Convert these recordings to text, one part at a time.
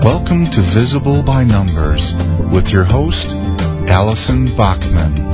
Welcome to Visible by Numbers with your host, Allison Bachman.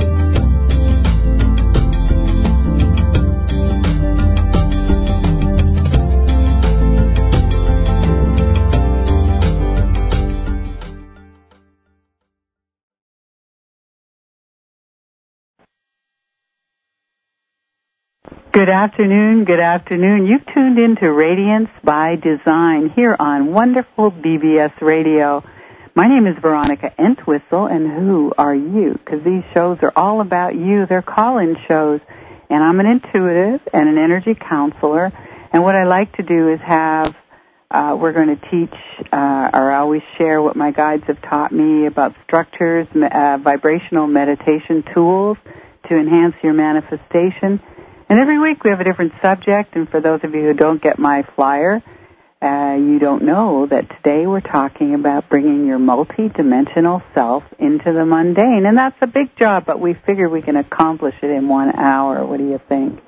Good afternoon, good afternoon. You've tuned into Radiance by Design here on wonderful BBS Radio. My name is Veronica Entwistle, and who are you? Because these shows are all about you. They're call-in shows, and I'm an intuitive and an energy counselor, and what I like to do is we're going to teach or I always share what my guides have taught me about structures, vibrational meditation tools to enhance your manifestation. And every week we have a different subject, and for those of you who don't get my flyer, you don't know that today we're talking about bringing your multi-dimensional self into the mundane. And that's a big job, but we figure we can accomplish it in 1 hour. What do you think?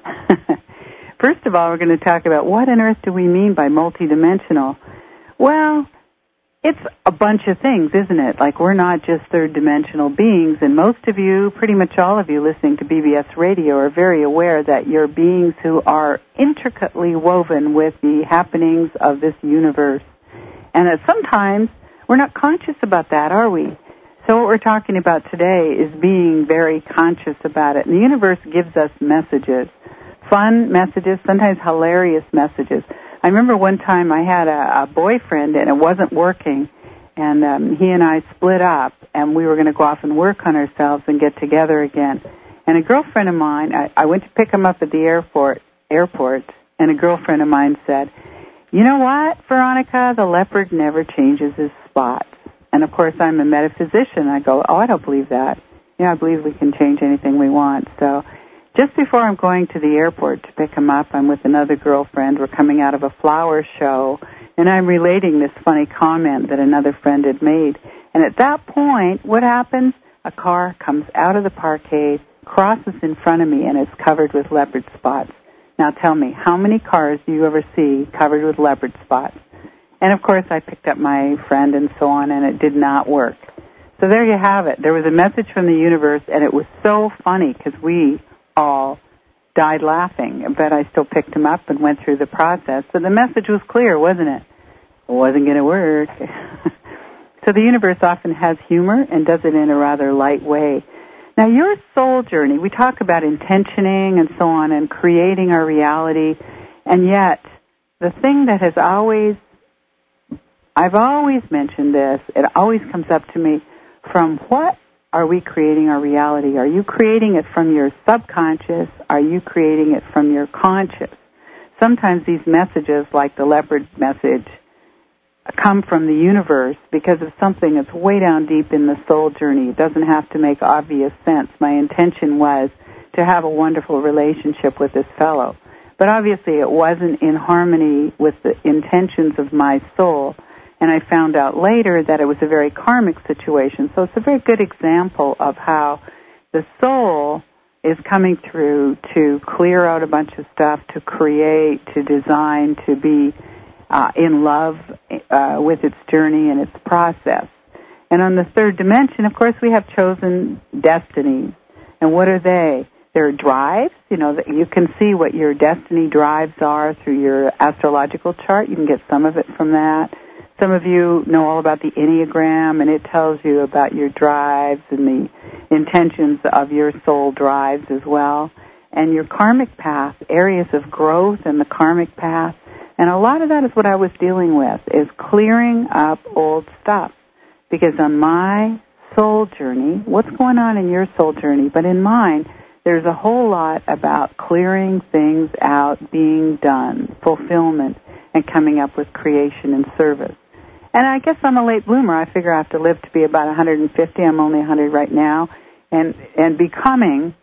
First of all, we're going to talk about what on earth do we mean by multi-dimensional? Well, it's a bunch of things, isn't it? Like, we're not just third-dimensional beings, and most of you, pretty much all of you listening to BBS Radio are very aware that you're beings who are intricately woven with the happenings of this universe. And that sometimes we're not conscious about that, are we? So what we're talking about today is being very conscious about it. And the universe gives us messages, fun messages, sometimes hilarious messages. I remember one time I had a boyfriend and it wasn't working, and he and I split up, and we were going to go off and work on ourselves and get together again. And a girlfriend of mine, I went to pick him up at the airport, and a girlfriend of mine said, "You know what, Veronica, the leopard never changes his spots." And of course I'm a metaphysician. I go, "Oh, I don't believe that. You know, I believe we can change anything we want." So just before I'm going to the airport to pick him up, I'm with another girlfriend. We're coming out of a flower show, and I'm relating this funny comment that another friend had made. And at that point, what happens? A car comes out of the parkade, crosses in front of me, and it's covered with leopard spots. Now tell me, how many cars do you ever see covered with leopard spots? And of course, I picked up my friend and so on, and it did not work. So there you have it. There was a message from the universe, and it was so funny because we all died laughing, but I still picked him up and went through the process. So the message was clear, wasn't it? It wasn't going to work. So the universe often has humor and does it in a rather light way. Now, your soul journey, we talk about intentioning and so on and creating our reality, and yet the thing that I've always mentioned this, it always comes up to me, from what are we creating our reality? Are you creating it from your subconscious? Are you creating it from your conscious? Sometimes these messages, like the leopard message, come from the universe because of something that's way down deep in the soul journey. It doesn't have to make obvious sense. My intention was to have a wonderful relationship with this fellow. But obviously it wasn't in harmony with the intentions of my soul. And I found out later that it was a very karmic situation. So it's a very good example of how the soul is coming through to clear out a bunch of stuff, to create, to design, to be in love with its journey and its process. And on the third dimension, of course, we have chosen destinies. And what are they? They're drives. You know, you can see what your destiny drives are through your astrological chart. You can get some of it from that. Some of you know all about the Enneagram, and it tells you about your drives and the intentions of your soul drives as well. And your karmic path, areas of growth and the karmic path. And a lot of that is what I was dealing with, is clearing up old stuff. Because on my soul journey, what's going on in your soul journey? But in mine, there's a whole lot about clearing things out, being done, fulfillment, and coming up with creation and service. And I guess I'm a late bloomer. I figure I have to live to be about 150. I'm only 100 right now. And becoming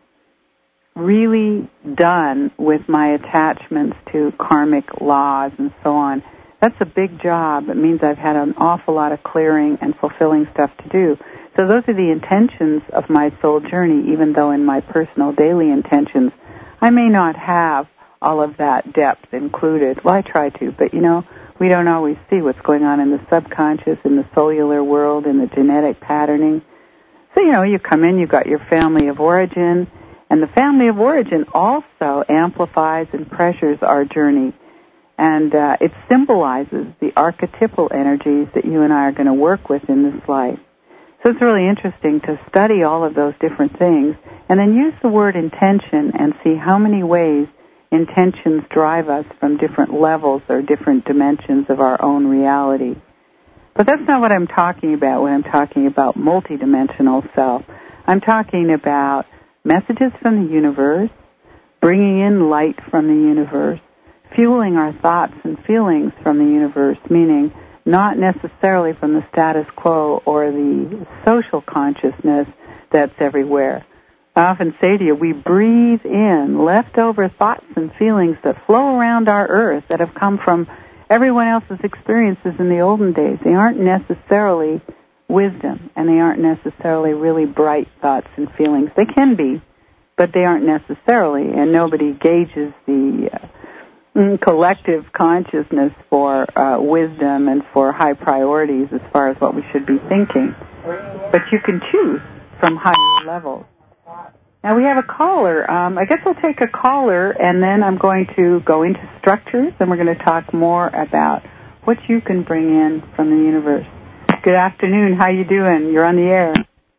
really done with my attachments to karmic laws and so on. That's a big job. It means I've had an awful lot of clearing and fulfilling stuff to do. So those are the intentions of my soul journey, even though in my personal daily intentions I may not have all of that depth included. Well, I try to, but, you know, We don't always see what's going on in the subconscious, in the cellular world, in the genetic patterning. So, you come in, you've got your family of origin, and the family of origin also amplifies and pressures our journey. And it symbolizes the archetypal energies that you and I are going to work with in this life. So it's really interesting to study all of those different things and then use the word intention and see how many ways intentions drive us from different levels or different dimensions of our own reality. But that's not what I'm talking about when I'm talking about multidimensional self. I'm talking about messages from the universe, bringing in light from the universe, fueling our thoughts and feelings from the universe, meaning not necessarily from the status quo or the social consciousness that's everywhere. I often say to you, we breathe in leftover thoughts and feelings that flow around our earth that have come from everyone else's experiences in the olden days. They aren't necessarily wisdom, and they aren't necessarily really bright thoughts and feelings. They can be, but they aren't necessarily, and nobody gauges the collective consciousness for wisdom and for high priorities as far as what we should be thinking. But you can choose from higher levels. Now we have a caller. I guess I'll take a caller, and then I'm going to go into structures, and we're going to talk more about what you can bring in from the universe. Good afternoon. How you doing? You're on the air.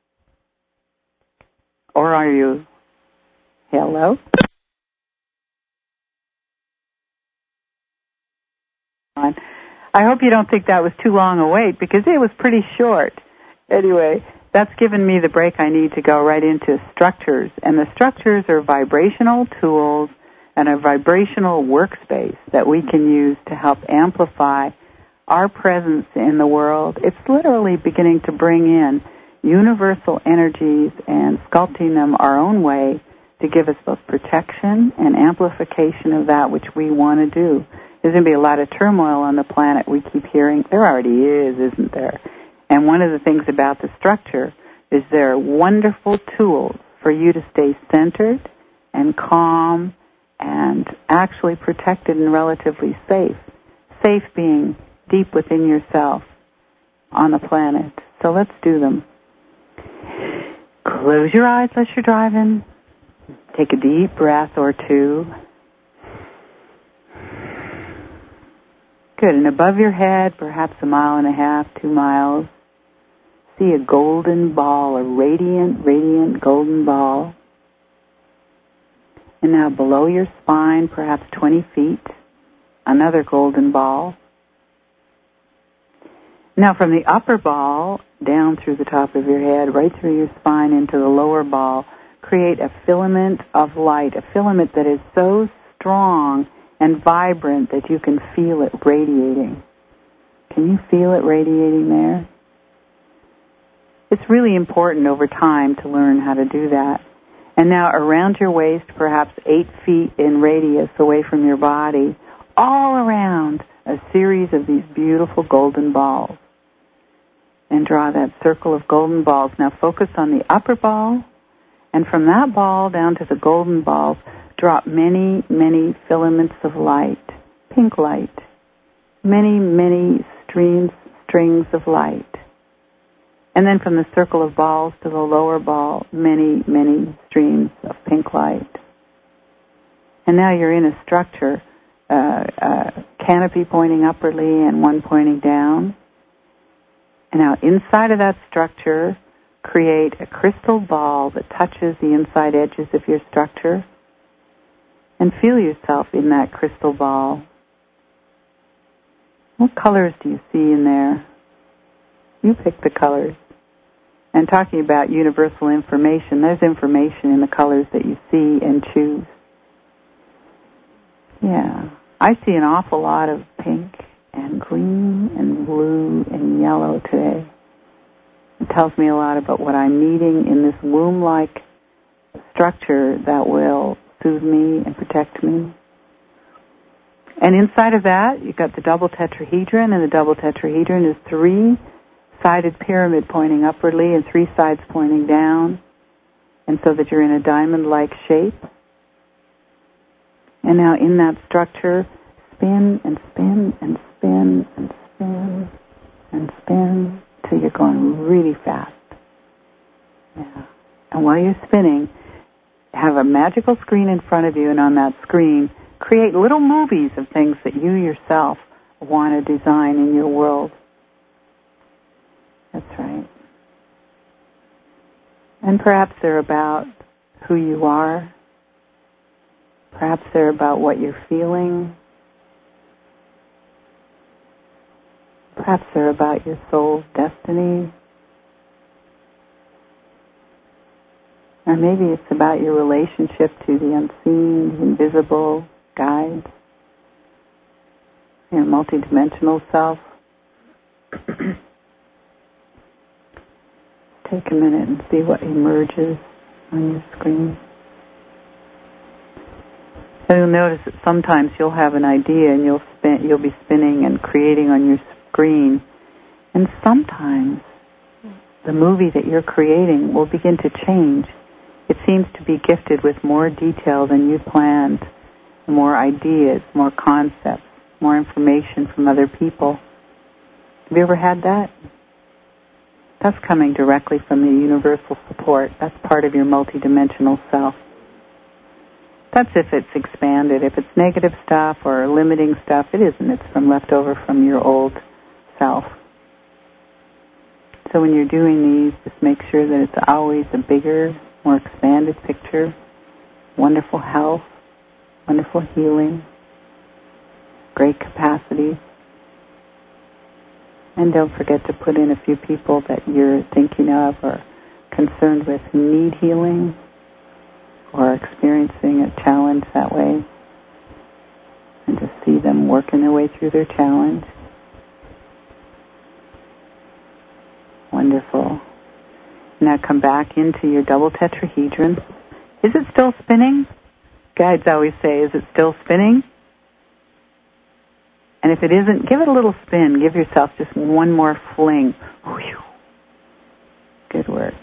Or are you? Hello? I hope you don't think that was too long a wait, because it was pretty short. Anyway, that's given me the break I need to go right into structures. And the structures are vibrational tools and a vibrational workspace that we can use to help amplify our presence in the world. It's literally beginning to bring in universal energies and sculpting them our own way to give us both protection and amplification of that which we want to do. There's going to be a lot of turmoil on the planet, we keep hearing. There already is, isn't there? And one of the things about the structure is there are wonderful tools for you to stay centered and calm and actually protected and relatively safe. Safe being deep within yourself on the planet. So let's do them. Close your eyes as you're driving. Take a deep breath or two. Good. And above your head, perhaps 1.5 miles, 2 miles, see a golden ball, a radiant golden ball. And now below your spine, perhaps 20 feet, another golden ball. Now from the upper ball, down through the top of your head, right through your spine into the lower ball, create a filament of light, a filament that is so strong and vibrant that you can feel it radiating. Can you feel it radiating there? It's really important over time to learn how to do that. And now around your waist, perhaps 8 feet in radius away from your body, all around a series of these beautiful golden balls. And draw that circle of golden balls. Now focus on the upper ball, and from that ball down to the golden balls, drop many, many filaments of light, pink light, many, many strings of light. And then from the circle of balls to the lower ball, many, many streams of pink light. And now you're in a structure, a canopy pointing upwardly and one pointing down. And now inside of that structure, create a crystal ball that touches the inside edges of your structure. And feel yourself in that crystal ball. What colors do you see in there? You pick the colors. And talking about universal information, there's information in the colors that you see and choose. Yeah. I see an awful lot of pink and green and blue and yellow today. It tells me a lot about what I'm needing in this womb-like structure that will soothe me and protect me. And inside of that, you've got the double tetrahedron, and the double tetrahedron is 3-sided pyramid pointing upwardly and 3 sides pointing down, and so that you're in a diamond-like shape. And now in that structure, spin and spin and spin and spin and spin till you're going really fast. Yeah. And while you're spinning, have a magical screen in front of you, and on that screen, create little movies of things that you yourself want to design in your world. That's right. And perhaps they're about who you are. Perhaps they're about what you're feeling. Perhaps they're about your soul's destiny. Or maybe it's about your relationship to the unseen, the invisible guides, your multidimensional self. Take a minute and see what emerges on your screen. And you'll notice that sometimes you'll have an idea and you'll be spinning and creating on your screen, and sometimes the movie that you're creating will begin to change. It seems to be gifted with more detail than you planned, more ideas, more concepts, more information from other people. Have you ever had that? That's coming directly from the universal support. That's part of your multidimensional self. That's if it's expanded. If it's negative stuff or limiting stuff, it isn't. It's from left over from your old self. So when you're doing these, just make sure that it's always a bigger, more expanded picture, wonderful health, wonderful healing, great capacity. And don't forget to put in a few people that you're thinking of or concerned with who need healing or are experiencing a challenge that way. And just see them working their way through their challenge. Wonderful. Now come back into your double tetrahedron. Is it still spinning? Guides always say, is it still spinning? And if it isn't, give it a little spin. Give yourself just one more fling. Whew. Good work.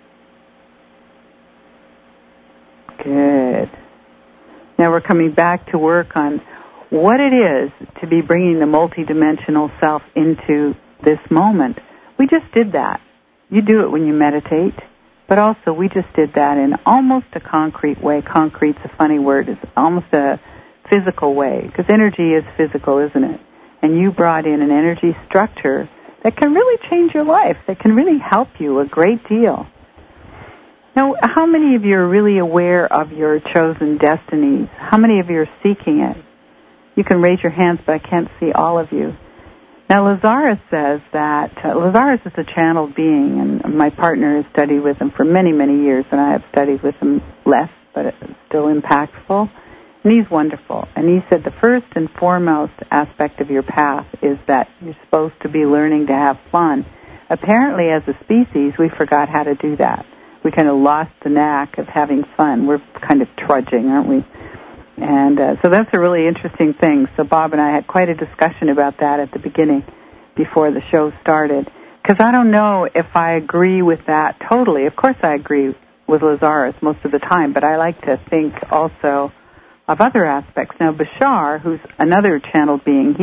Good. Now we're coming back to work on what it is to be bringing the multidimensional self into this moment. We just did that. You do it when you meditate, but also we just did that in almost a concrete way. Concrete's a funny word. It's almost a physical way, because energy is physical, isn't it? And you brought in an energy structure that can really change your life, that can really help you a great deal. Now, how many of you are really aware of your chosen destinies? How many of you are seeking it? You can raise your hands, but I can't see all of you. Now, Lazarus says that Lazarus is a channeled being, and my partner has studied with him for many, many years, and I have studied with him less, but it's still impactful. And he's wonderful. And he said the first and foremost aspect of your path is that you're supposed to be learning to have fun. Apparently, as a species, we forgot how to do that. We kind of lost the knack of having fun. We're kind of trudging, aren't we? And so that's a really interesting thing. So Bob and I had quite a discussion about that at the beginning, before the show started. Because I don't know if I agree with that totally. Of course I agree with Lazarus most of the time, but I like to think also of other aspects. Now, Bashar, who's another channeled being,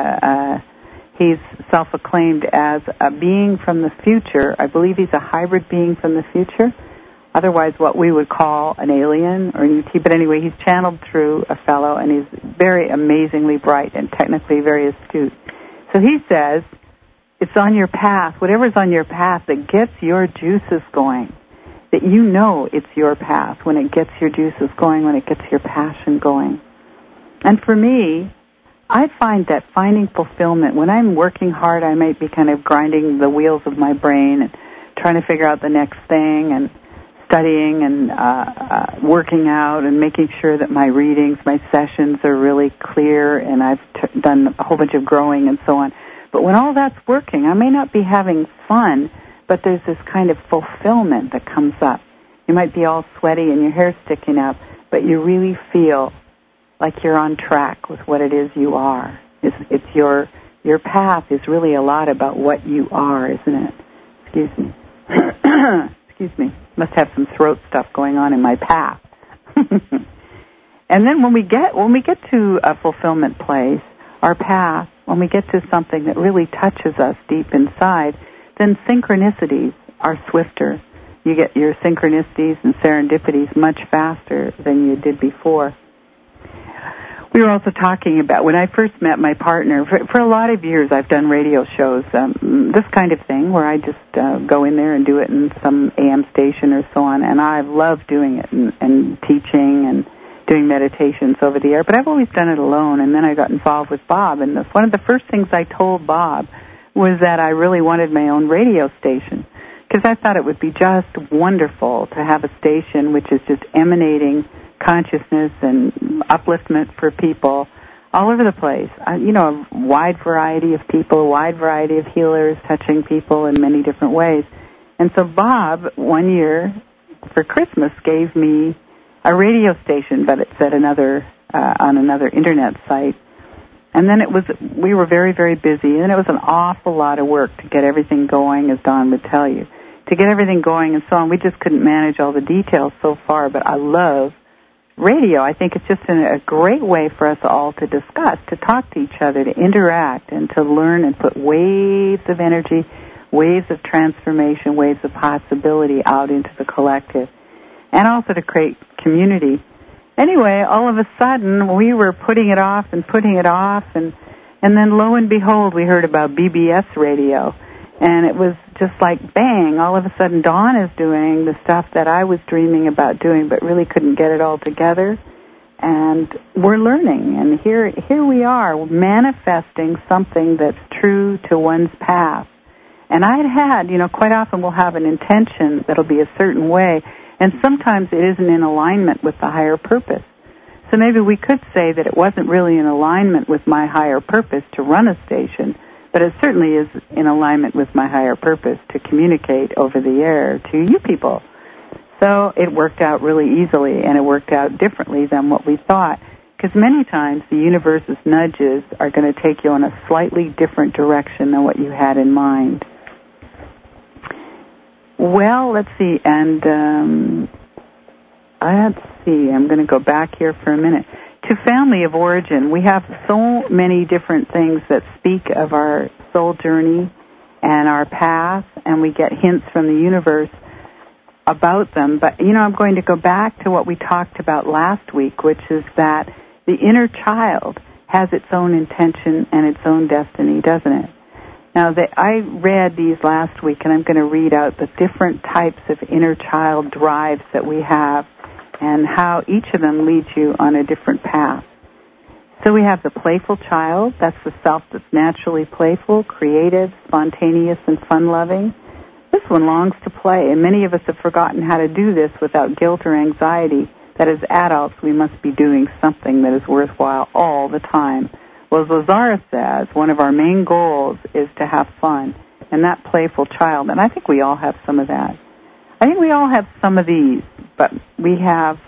he's self-acclaimed as a being from the future. I believe he's a hybrid being from the future, otherwise what we would call an alien or an ET. But anyway, he's channeled through a fellow, and he's very amazingly bright and technically very astute. So he says, it's on your path, whatever's on your path that gets your juices going, that you know it's your path when it gets your juices going, when it gets your passion going. And for me, I find that finding fulfillment, when I'm working hard, I might be kind of grinding the wheels of my brain and trying to figure out the next thing and studying and working out and making sure that my readings, my sessions are really clear, and I've done a whole bunch of growing and so on. But when all that's working, I may not be having fun, but there's this kind of fulfillment that comes up. You might be all sweaty and your hair's sticking up, but you really feel like you're on track with what it is you are. It's your path is really a lot about what you are, isn't it? Excuse me. Excuse me. Must have some throat stuff going on in my path. And then when we get to a fulfillment place, our path when we get to something that really touches us deep inside, then synchronicities are swifter. You get your synchronicities and serendipities much faster than you did before. We were also talking about, when I first met my partner, for a lot of years I've done radio shows, this kind of thing, where I just go in there and do it in some AM station or so on, and I've loved doing it and teaching and doing meditations over the air, but I've always done it alone, and then I got involved with Bob, and one of the first things I told Bob was that I really wanted my own radio station, because I thought it would be just wonderful to have a station which is just emanating consciousness and upliftment for people all over the place. A wide variety of people, a wide variety of healers touching people in many different ways. And so Bob, one year for Christmas, gave me a radio station, but it's at on another internet site. And then we were very, very busy, and it was an awful lot of work to get everything going, as Don would tell you, to get everything going and so on. We just couldn't manage all the details so far, but I love radio. I think it's just a great way for us all to discuss, to talk to each other, to interact, and to learn and put waves of energy, waves of transformation, waves of possibility out into the collective, and also to create community. Anyway, all of a sudden, we were putting it off, and then lo and behold, we heard about BBS radio, and it was just like bang, all of a sudden Dawn is doing the stuff that I was dreaming about doing but really couldn't get it all together, and we're learning, and here we are manifesting something that's true to one's path. And I'd had, quite often we'll have an intention that'll be a certain way, and sometimes it isn't in alignment with the higher purpose. So maybe we could say that it wasn't really in alignment with my higher purpose to run a station, but it certainly is in alignment with my higher purpose to communicate over the air to you people. So it worked out really easily, and it worked out differently than what we thought, because many times the universe's nudges are going to take you in a slightly different direction than what you had in mind. Well, let's see, and I'm going to go back here for a minute. To family of origin, we have so many different things that speak of our soul journey and our path, and we get hints from the universe about them. But, I'm going to go back to what we talked about last week, which is that the inner child has its own intention and its own destiny, doesn't it? Now, I read these last week, and I'm going to read out the different types of inner child drives that we have, and how each of them leads you on a different path. So we have the playful child. That's the self that's naturally playful, creative, spontaneous, and fun-loving. This one longs to play, and many of us have forgotten how to do this without guilt or anxiety, that as adults we must be doing something that is worthwhile all the time. Well, as Lazarus says, one of our main goals is to have fun, and that playful child, and I think we all have some of that. I think we all have some of these, but we have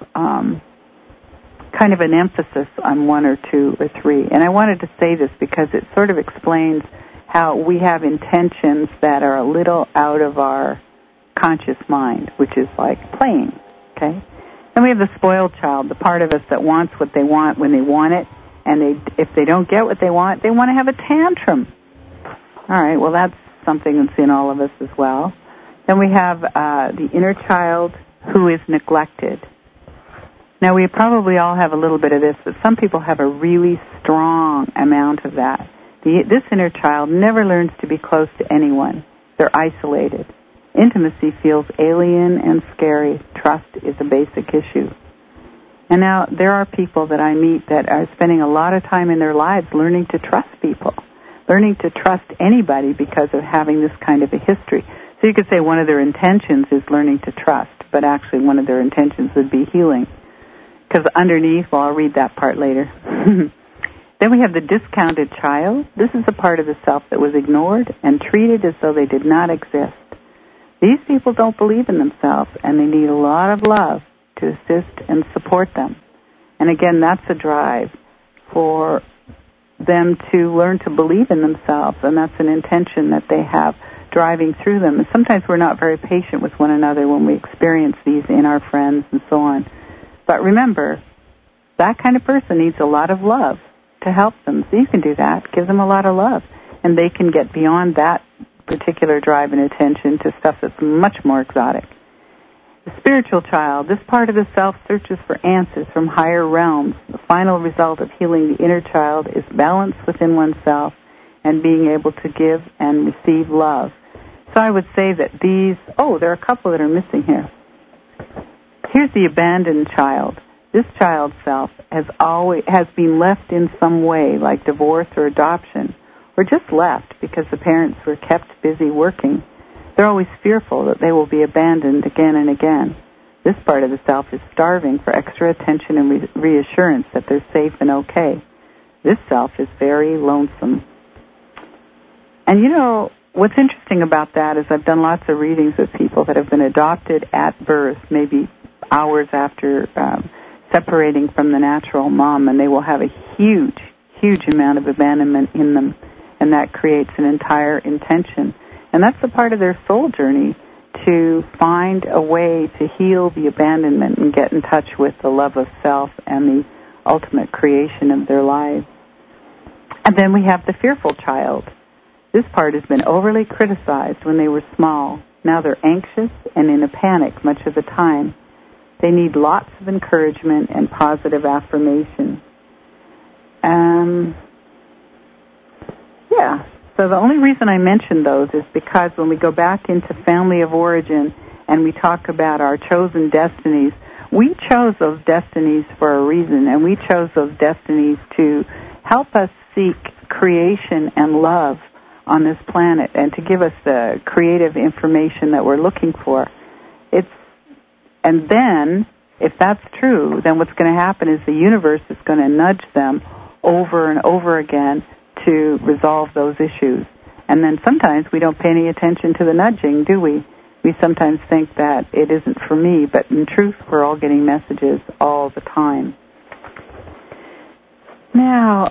kind of an emphasis on one or two or three. And I wanted to say this because it sort of explains how we have intentions that are a little out of our conscious mind, which is like playing, okay? Then we have the spoiled child, the part of us that wants what they want when they want it, and if they don't get what they want to have a tantrum. All right, well, that's something that's in all of us as well. Then we have the inner child who is neglected. Now, we probably all have a little bit of this, but some people have a really strong amount of that. This inner child never learns to be close to anyone. They're isolated. Intimacy feels alien and scary. Trust is a basic issue. And now there are people that I meet that are spending a lot of time in their lives learning to trust people, learning to trust anybody because of having this kind of a history. So you could say one of their intentions is learning to trust, but actually one of their intentions would be healing. Because underneath, well, I'll read that part later. Then we have the discounted child. This is a part of the self that was ignored and treated as though they did not exist. These people don't believe in themselves, and they need a lot of love to assist and support them. And again, that's a drive for them to learn to believe in themselves, and that's an intention that they have driving through them. And sometimes we're not very patient with one another when we experience these in our friends and so on. But remember, that kind of person needs a lot of love to to help them. So you can do that. Give them a lot of love. And they can get beyond that particular drive and attention to stuff that's much more exotic. The spiritual child, this part of the self searches for answers from higher realms. The final result of healing the inner child is balance within oneself and being able to give and receive love. So I would say that these, there are a couple that are missing here. Here's the abandoned child. This child self has been left in some way, like divorce or adoption, or just left because the parents were kept busy working. They're always fearful that they will be abandoned again and again. This part of the self is starving for extra attention and reassurance that they're safe and okay. This self is very lonesome. And what's interesting about that is I've done lots of readings with people that have been adopted at birth, maybe hours after separating from the natural mom, and they will have a huge, huge amount of abandonment in them, and that creates an entire intention. And that's a part of their soul journey, to find a way to heal the abandonment and get in touch with the love of self and the ultimate creation of their lives. And then we have the fearful child. This part has been overly criticized when they were small. Now they're anxious and in a panic much of the time. They need lots of encouragement and positive affirmation. So the only reason I mention those is because when we go back into family of origin and we talk about our chosen destinies, we chose those destinies for a reason, and we chose those destinies to help us seek creation and love on this planet and to give us the creative information that we're looking for. And then, if that's true, then what's going to happen is the universe is going to nudge them over and over again to resolve those issues. And then sometimes we don't pay any attention to the nudging, do we? We sometimes think that it isn't for me, but in truth, we're all getting messages all the time. Now,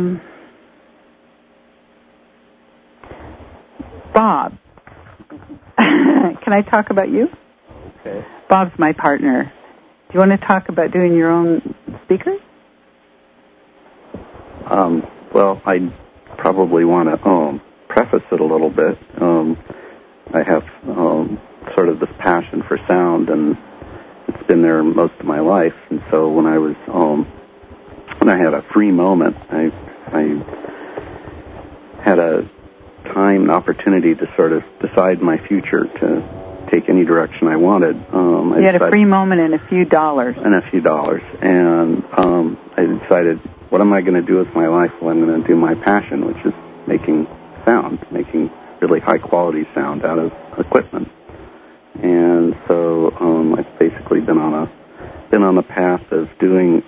Bob, can I talk about you? Okay. Bob's my partner. Do you want to talk about doing your own speaker? Well, I probably want to preface it a little bit. I have sort of this passion for sound, and it's been there most of my life. And so when I was when I had a free moment, I had a time and opportunity to sort of decide my future, to take any direction I wanted. You had a free moment and a few dollars. And I decided, what am I going to do with my life? Well, I'm going to do my passion, which is making sound, making really high-quality sound out of equipment. And so I've basically been on a path of doing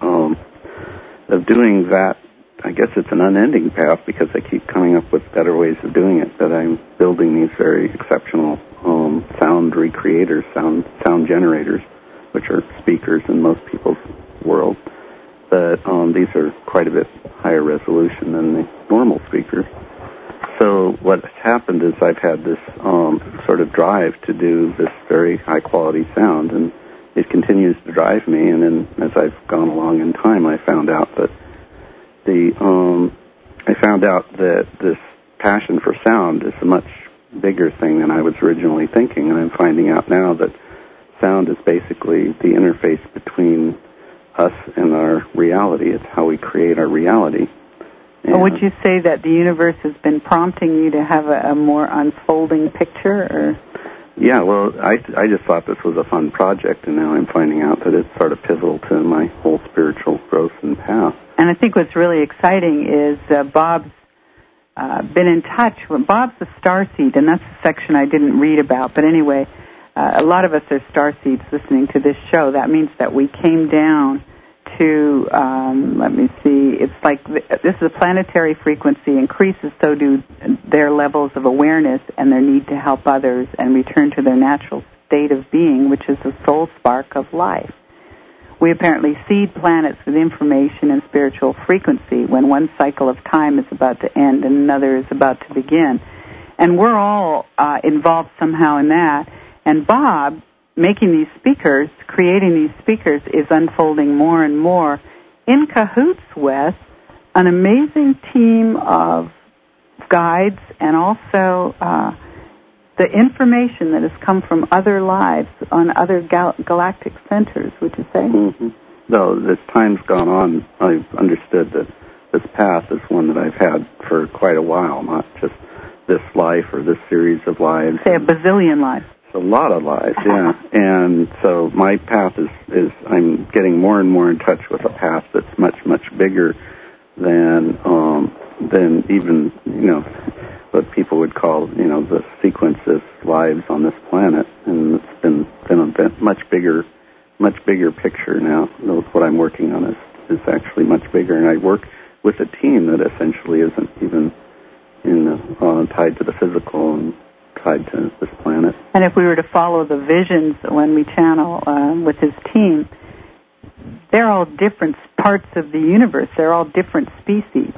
that. I guess it's an unending path because I keep coming up with better ways of doing it, that I'm building these very exceptional sound recreators, sound generators, which are speakers in most people's world. But these are quite a bit higher resolution than the normal speakers. So what has happened is I've had this sort of drive to do this very high-quality sound, and it continues to drive me. And then as I've gone along in time, I found out that this passion for sound is a much bigger thing than I was originally thinking. And I'm finding out now that sound is basically the interface between us and our reality. It's how we create our reality. Or would you say that the universe has been prompting you to have a more unfolding picture? Or? Yeah, well, I just thought this was a fun project, and now I'm finding out that it's sort of pivotal to my whole spiritual growth and path. And I think what's really exciting is Bob's been in touch. Bob's a starseed, and that's a section I didn't read about. But anyway, a lot of us are starseeds listening to this show. That means that we came down to, it's like this is a planetary frequency increases, so do their levels of awareness and their need to help others and return to their natural state of being, which is the soul spark of life. We apparently seed planets with information and spiritual frequency when one cycle of time is about to end and another is about to begin. And we're all involved somehow in that. And Bob, making these speakers, creating these speakers, is unfolding more and more in cahoots with an amazing team of guides and also the information that has come from other lives on other galactic centers, would you say? Mm-hmm. Though as time's gone on, I've understood that this path is one that I've had for quite a while, not just this life or this series of lives. Say a bazillion lives. It's a lot of lives, yeah. And so my path is I'm getting more and more in touch with a path that's much, much bigger than even, what people would call, the sequence of lives on this planet. And it's been a much bigger picture now. What I'm working on is actually much bigger. And I work with a team that essentially isn't even tied to the physical and tied to this planet. And if we were to follow the visions when we channel with his team, they're all different parts of the universe. They're all different species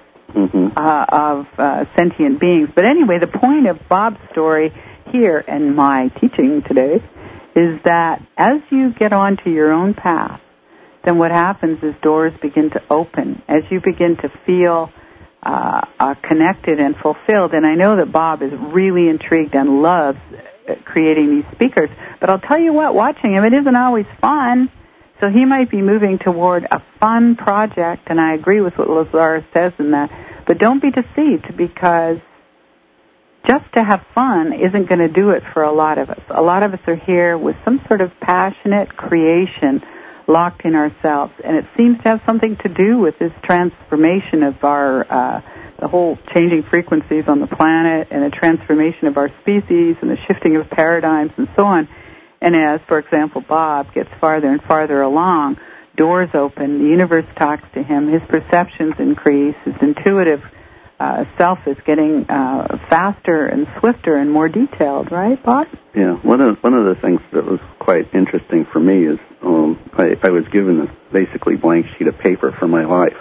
of sentient beings. But anyway, the point of Bob's story here and my teaching today is that as you get onto your own path, then what happens is doors begin to open as you begin to feel connected and fulfilled. And I know that Bob is really intrigued and loves creating these speakers. But I'll tell you what, watching him, it isn't always fun. So he might be moving toward a fun project, and I agree with what Lazar says in that. But don't be deceived, because just to have fun isn't going to do it for a lot of us. A lot of us are here with some sort of passionate creation locked in ourselves, and it seems to have something to do with this transformation of our the whole changing frequencies on the planet and the transformation of our species and the shifting of paradigms and so on. And as, for example, Bob gets farther and farther along, doors open, the universe talks to him, his perceptions increase, his intuitive self is getting faster and swifter and more detailed, right, Bob? Yeah, one of the things that was quite interesting for me is I was given this basically blank sheet of paper for my life.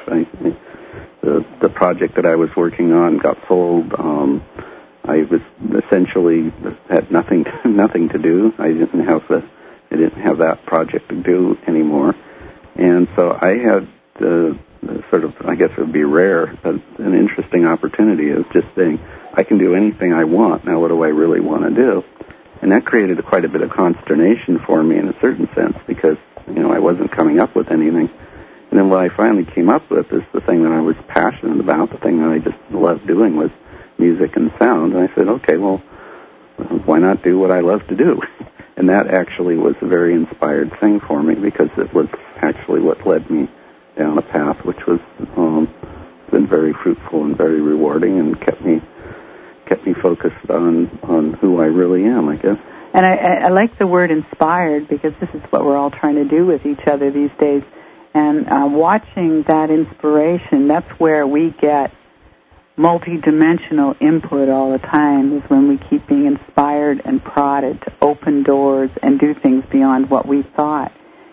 The project that I was working on got sold. I was essentially had nothing to do. I didn't have that project to do anymore, and so I had sort of, I guess it would be rare, but an interesting opportunity of just saying, I can do anything I want. Now, what do I really want to do? And that created quite a bit of consternation for me in a certain sense, because I wasn't coming up with anything. And then what I finally came up with is the thing that I was passionate about, the thing that I just loved doing was music and sound. And I said, okay, well, why not do what I love to do? And that actually was a very inspired thing for me, because it was actually what led me down a path which was been very fruitful and very rewarding, and kept me focused on who I really am, I guess. And I like the word inspired, because this is what we're all trying to do with each other these days. And watching that inspiration, that's where we get multi-dimensional input all the time, is when we keep being inspired and prodded to open doors and do things beyond what we thought.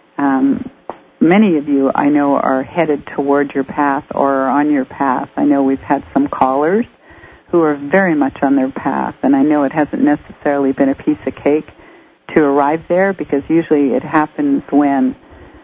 Many of you, I know, are headed toward your path or are on your path. I know we've had some callers who are very much on their path, and I know it hasn't necessarily been a piece of cake to arrive there, because usually it happens when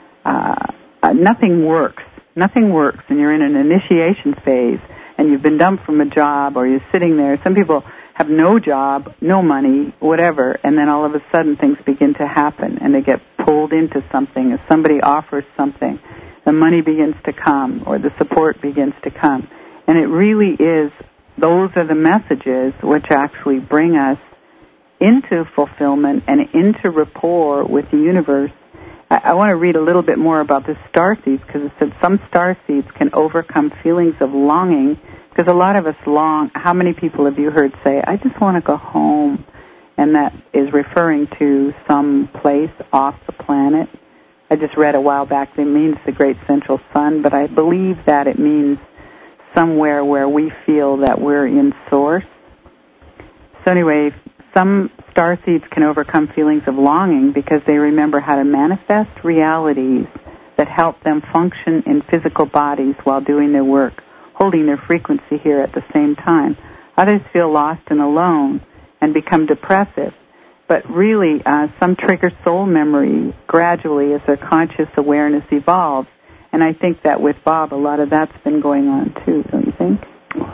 nothing works, and you're in an initiation phase, and you've been dumped from a job, or you're sitting there. Some people have no job, no money, whatever, and then all of a sudden things begin to happen, and they get pulled into something. If somebody offers something, the money begins to come, or the support begins to come. And it really is, those are the messages which actually bring us into fulfillment and into rapport with the universe. I want to read a little bit more about the starseeds, because it said some starseeds can overcome feelings of longing, because a lot of us long. How many people have you heard say, I just want to go home? And that is referring to some place off the planet. I just read a while back it means the great central sun, but I believe that it means somewhere where we feel that we're in source. So anyway, some starseeds can overcome feelings of longing because they remember how to manifest realities that help them function in physical bodies while doing their work, holding their frequency here at the same time. Others feel lost and alone and become depressive. But really, some trigger soul memory gradually as their conscious awareness evolves. And I think that with Bob, a lot of that's been going on too, don't you think?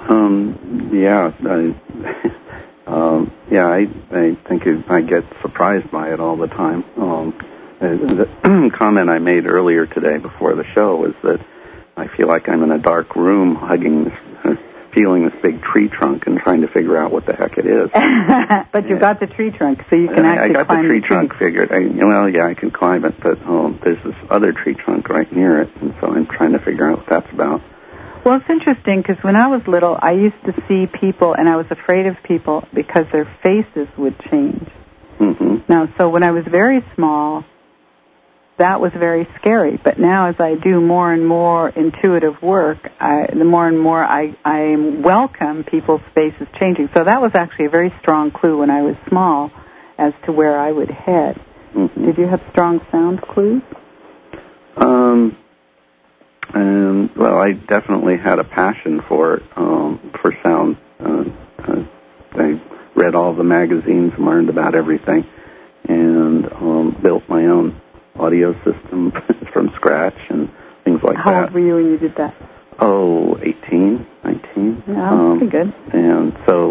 I think I get surprised by it all the time. The comment I made earlier today before the show was that I feel like I'm in a dark room feeling this big tree trunk and trying to figure out what the heck it is. But you've got the tree trunk, so you can actually climb I got the tree trunk tree. figured. I can climb it, but there's this other tree trunk right near it, and so I'm trying to figure out what that's about. Well, it's interesting because when I was little, I used to see people, and I was afraid of people because their faces would change. Mm-hmm. Now, so when I was very small, that was very scary. But now as I do more and more intuitive work, the more and more I welcome people's faces changing. So that was actually a very strong clue when I was small as to where I would head. Mm-hmm. Did you have strong sound clues? Well, I definitely had a passion for sound. I read all the magazines and learned about everything, and built my own audio system from scratch and things like that. How old were you when you did that? 18, 19. Yeah, pretty good. And so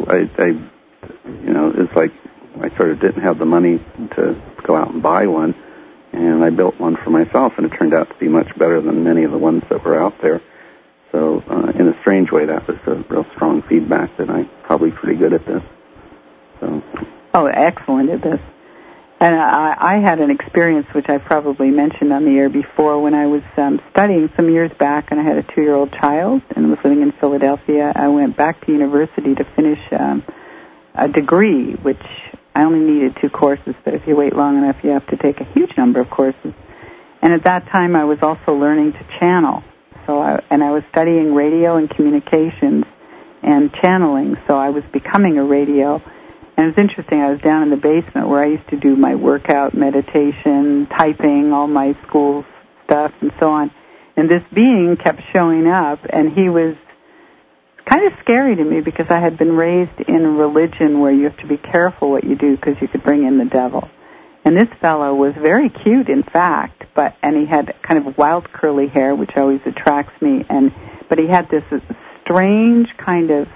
it's like I sort of didn't have the money to go out and buy one, and I built one for myself, and it turned out to be much better than many of the ones that were out there. So in a strange way, that was a real strong feedback that I'm probably pretty good at this. So. Oh, excellent at this. And I had an experience, which I probably mentioned on the air before, when I was studying some years back, and I had a 2-year-old child and was living in Philadelphia. I went back to university to finish a degree, which I only needed 2 courses, but if you wait long enough, you have to take a huge number of courses. And at that time, I was also learning to channel. I was studying radio and communications and channeling, so I was becoming a radio. And it was interesting, I was down in the basement where I used to do my workout, meditation, typing, all my school stuff, and so on. And this being kept showing up, and he was kind of scary to me because I had been raised in a religion where you have to be careful what you do because you could bring in the devil. And this fellow was very cute, in fact, and he had kind of wild curly hair, which always attracts me. But he had this strange kind of,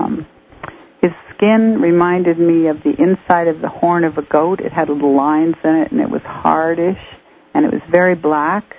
his skin reminded me of the inside of the horn of a goat. It had little lines in it, and it was hardish, and it was very black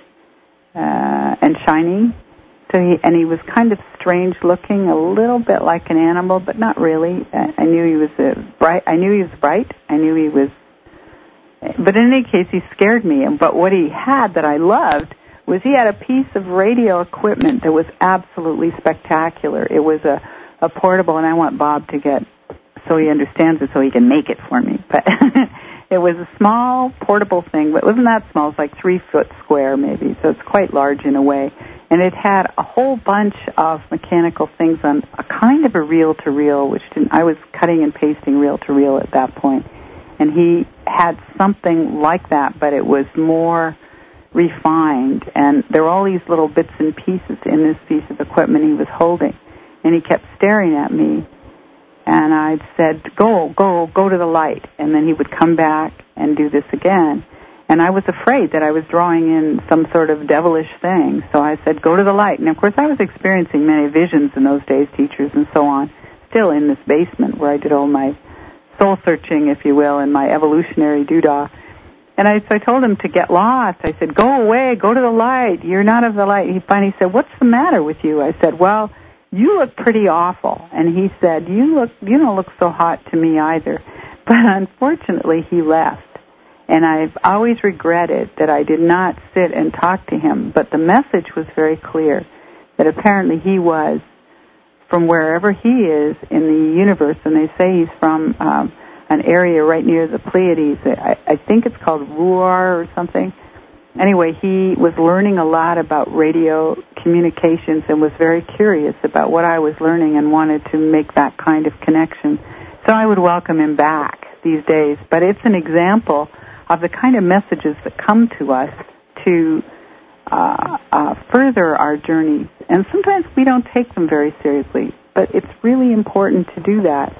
and shiny. He was kind of strange looking, a little bit like an animal, but not really. I knew he was bright. I knew he was bright. I knew he was. But in any case, he scared me. But what he had that I loved was he had a piece of radio equipment that was absolutely spectacular. It was a portable, and I want Bob to get, so he understands it, so he can make it for me. But it was a small portable thing, but it wasn't that small. It's like 3 foot square maybe, so it's quite large in a way. And it had a whole bunch of mechanical things on a kind of a reel-to-reel, I was cutting and pasting reel-to-reel at that point. And he had something like that, but it was more refined. And there were all these little bits and pieces in this piece of equipment he was holding. And he kept staring at me. And I said, go to the light. And then he would come back and do this again. And I was afraid that I was drawing in some sort of devilish thing. So I said, go to the light. And, of course, I was experiencing many visions in those days, teachers and so on, still in this basement where I did all my soul-searching, if you will, and my evolutionary doodah. And so I told him to get lost. I said, go away, go to the light. You're not of the light. He finally said, what's the matter with you? I said, well, you look pretty awful. And he said, you don't look so hot to me either. But unfortunately, he left. And I've always regretted that I did not sit and talk to him. But the message was very clear, that apparently he was from wherever he is in the universe, and they say he's from an area right near the Pleiades. I think it's called Ruar or something. Anyway, he was learning a lot about radio communications and was very curious about what I was learning and wanted to make that kind of connection. So I would welcome him back these days. But it's an example of the kind of messages that come to us to further our journeys. And sometimes we don't take them very seriously, but it's really important to do that.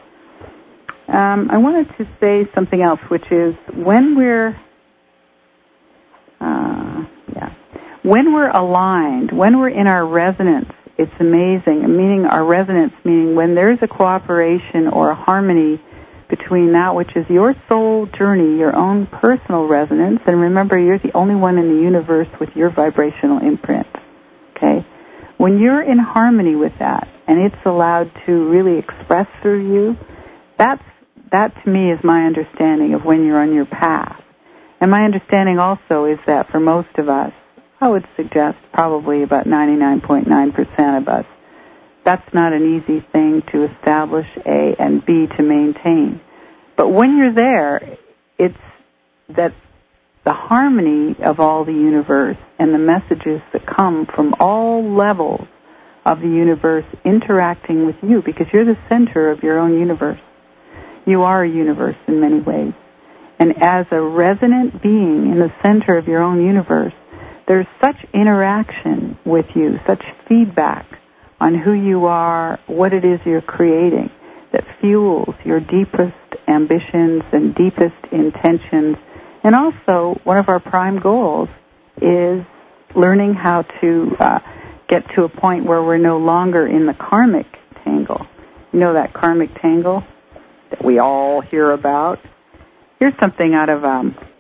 I wanted to say something else, which is when When we're aligned, when we're in our resonance, it's amazing. Meaning our resonance, meaning when there's a cooperation or a harmony between that which is your soul journey, your own personal resonance, and remember, you're the only one in the universe with your vibrational imprint, okay? When you're in harmony with that, and it's allowed to really express through you, that to me is my understanding of when you're on your path. And my understanding also is that for most of us, I would suggest probably about 99.9% of us, that's not an easy thing to establish, A, and B, to maintain. But when you're there, it's that the harmony of all the universe and the messages that come from all levels of the universe interacting with you, because you're the center of your own universe. You are a universe in many ways. And as a resonant being in the center of your own universe, there's such interaction with you, such feedback on who you are, what it is you're creating, that fuels your deepest ambitions and deepest intentions. And also, one of our prime goals is learning how to get to a point where we're no longer in the karmic tangle. You know that karmic tangle that we all hear about? Here's something out of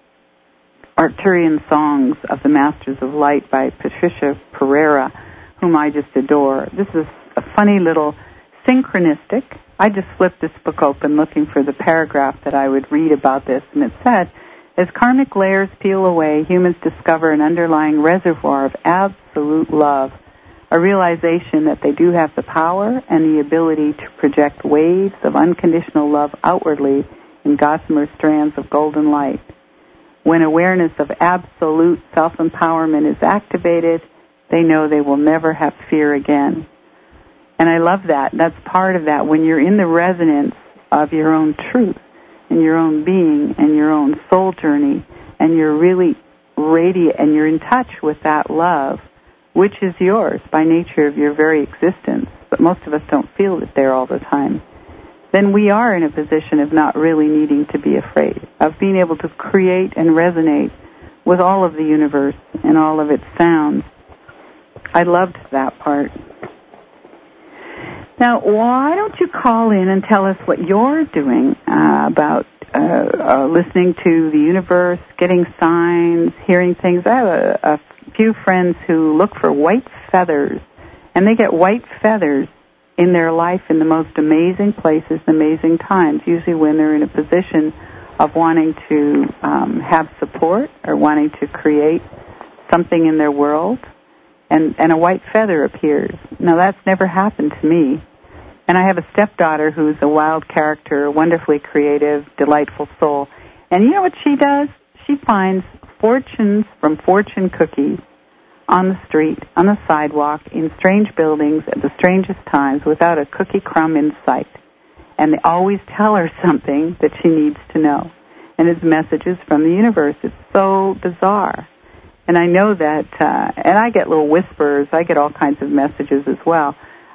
Arcturian Songs of the Masters of Light by Patricia Pereira, whom I just adore. This is a funny little synchronistic. I just flipped this book open looking for the paragraph that I would read about this, and it said, as karmic layers peel away, humans discover an underlying reservoir of absolute love, a realization that they do have the power and the ability to project waves of unconditional love outwardly in gossamer strands of golden light. When awareness of absolute self-empowerment is activated, they know they will never have fear again. And I love that. That's part of that. When you're in the resonance of your own truth and your own being and your own soul journey, and you're really radiant and you're in touch with that love, which is yours by nature of your very existence, but most of us don't feel it there all the time, then we are in a position of not really needing to be afraid, of being able to create and resonate with all of the universe and all of its sounds. I loved that part. Now, why don't you call in and tell us what you're doing about listening to the universe, getting signs, hearing things? I have a few friends who look for white feathers, and they get white feathers in their life in the most amazing places, amazing times, usually when they're in a position of wanting to have support or wanting to create something in their world, and a white feather appears. Now, that's never happened to me. And I have a stepdaughter who's a wild character, a wonderfully creative, delightful soul. And you know what she does? She finds fortunes from fortune cookies on the street, on the sidewalk, in strange buildings at the strangest times without a cookie crumb in sight. And they always tell her something that she needs to know. And it's messages from the universe. It's so bizarre. And I know that, and I get little whispers. I get all kinds of messages as well.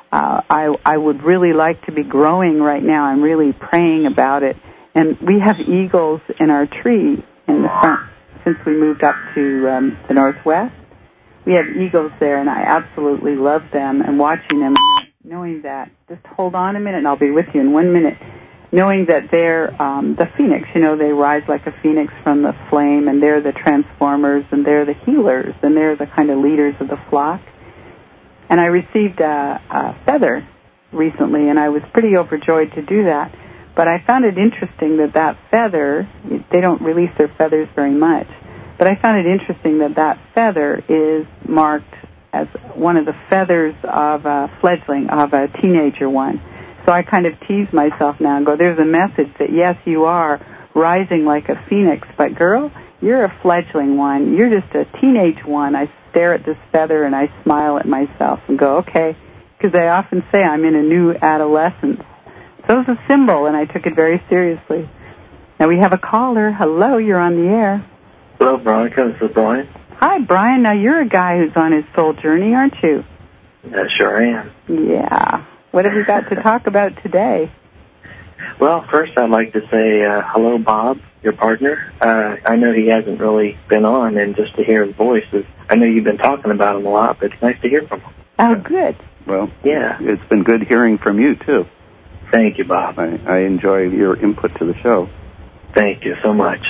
I would really like to be growing right now. I'm really praying about it. And we have eagles in our tree in the front since we moved up to the northwest. We have eagles there, and I absolutely love them and watching them, knowing that, just hold on a minute, and I'll be with you in 1 minute, knowing that they're the phoenix. You know, they rise like a phoenix from the flame, and they're the transformers, and they're the healers, and they're the kind of leaders of the flock. And I received a feather recently, and I was pretty overjoyed to do that. But I found it interesting that feather, they don't release their feathers very much, but I found it interesting that feather is marked as one of the feathers of a fledgling, of a teenager one. So I kind of tease myself now and go, there's a message that, yes, you are rising like a phoenix, but girl, you're a fledgling one. You're just a teenage one. I stare at this feather and I smile at myself and go, okay, because I often say I'm in a new adolescence. So it's a symbol, and I took it very seriously. Now we have a caller. Hello, you're on the air. Hello, Veronica. This is Brian. Hi, Brian. Now you're a guy who's on his soul journey, aren't you? I sure am. Yeah. What have you got to talk about today? Well, first I'd like to say hello, Bob. your partner. I know he hasn't really been on, and just to hear his voice, I know you've been talking about him a lot, but it's nice to hear from him. Oh, good. Well, yeah, it's been good hearing from you, too. Thank you, Bob. I enjoy your input to the show. Thank you so much.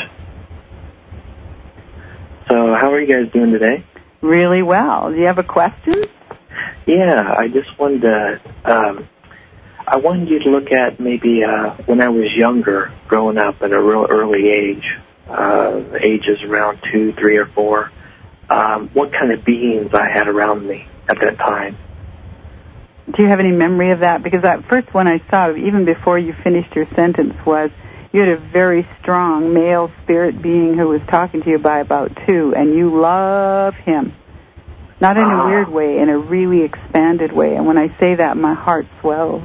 So how are you guys doing today? Really well. Do you have a question? Yeah, I just wanted to, I wanted you to look at maybe when I was younger, growing up at a real early age, ages around 2, 3, or 4, what kind of beings I had around me at that time. Do you have any memory of that? Because at first when I saw it, even before you finished your sentence, was you had a very strong male spirit being who was talking to you by about 2, and you love him. Not in a weird way, in a really expanded way. And when I say that, my heart swells.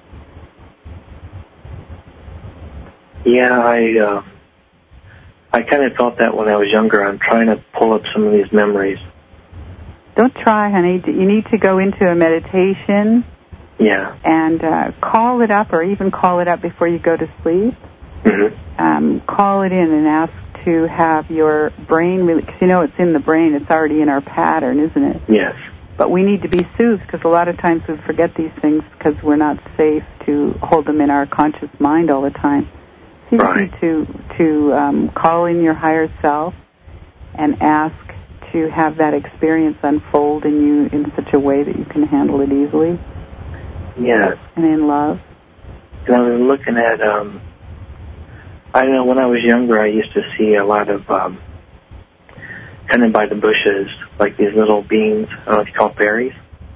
Yeah, I kind of felt that when I was younger. I'm trying to pull up some of these memories. Don't try, honey. You need to go into a meditation. Yeah. And call it up, or even call it up before you go to sleep. Mm-hmm. Call it in and ask to have your brain, because you know it's in the brain. It's already in our pattern, isn't it? Yes. But we need to be soothed, because a lot of times we forget these things because we're not safe to hold them in our conscious mind all the time. So you need to call in your higher self and ask to have that experience unfold in you in such a way that you can handle it easily. Yes. And in love. And I was looking at, I don't know, when I was younger, I used to see a lot of, kind of by the bushes, like these little beings, I don't know if you call fairies.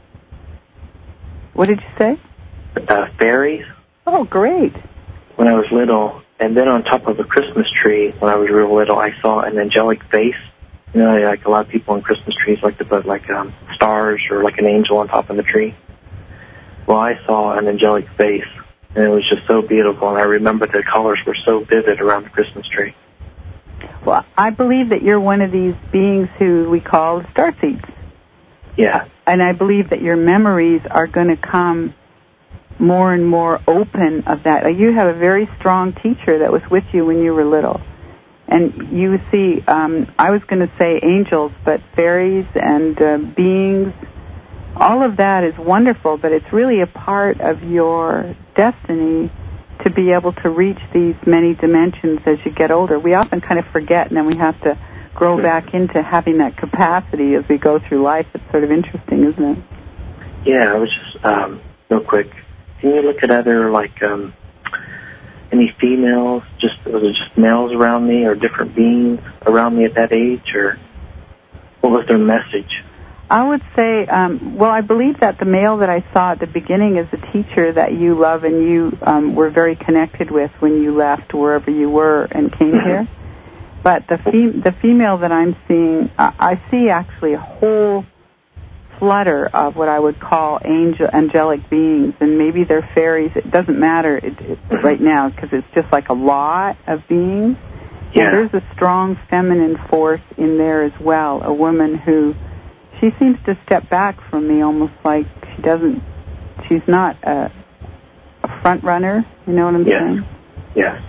What did you say? Fairies. Oh, great. When I was little. And then on top of a Christmas tree, when I was real little, I saw an angelic face. You know, like a lot of people on Christmas trees like to put like stars or like an angel on top of the tree. Well, I saw an angelic face, and it was just so beautiful, and I remember the colors were so vivid around the Christmas tree. Well, I believe that you're one of these beings who we call starseeds. Yeah. And I believe that your memories are going to come more and more open of that. You have a very strong teacher that was with you when you were little. And you see, I was going to say angels, but fairies and beings, all of that is wonderful, but it's really a part of your destiny to be able to reach these many dimensions as you get older. We often kind of forget, and then we have to grow back into having that capacity as we go through life. It's sort of interesting, isn't it? Yeah, I was just, real quick, can you look at other, like, any females, was it just males around me, or different beings around me at that age, or what was their message? I would say, well, I believe that the male that I saw at the beginning is a teacher that you love and you were very connected with when you left wherever you were and came here. But the female that I'm seeing, I see actually a whole flutter of what I would call angelic beings, and maybe they're fairies. It doesn't matter right now because it's just like a lot of beings. Yeah. And there's a strong feminine force in there as well, a woman who, she seems to step back from me almost like she's not a front runner, you know what I'm saying? Yes.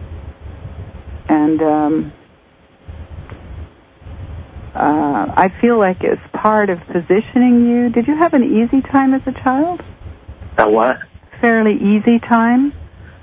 And I feel like it's part of positioning you. Did you have an easy time as a child? A what? Fairly easy time?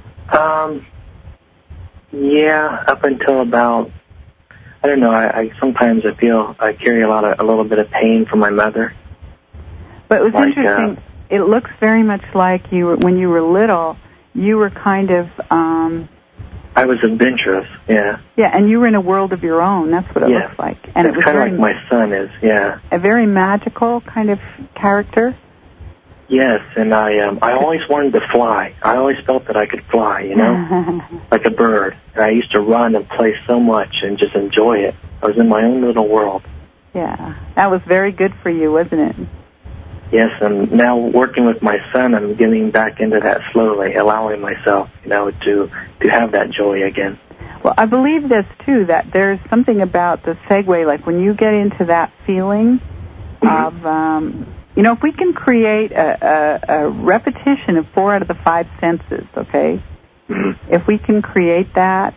Yeah, up until about, I don't know, I sometimes I feel I carry a little bit of pain from my mother. But it was interesting. It looks very much like when you were little, you were kind of... I was adventurous, yeah. Yeah, and you were in a world of your own. That's what it looks like. And it's kind of like my son is, yeah. A very magical kind of character. Yes, and I always wanted to fly. I always felt that I could fly, you know, like a bird. And I used to run and play so much and just enjoy it. I was in my own little world. Yeah, that was very good for you, wasn't it? Yes, and now working with my son, I'm getting back into that slowly, allowing myself, you know, to have that joy again. Well, I believe this, too, that there's something about the segue, like when you get into that feeling of, you know, if we can create a repetition of 4 out of the 5 senses, okay? If we can create that,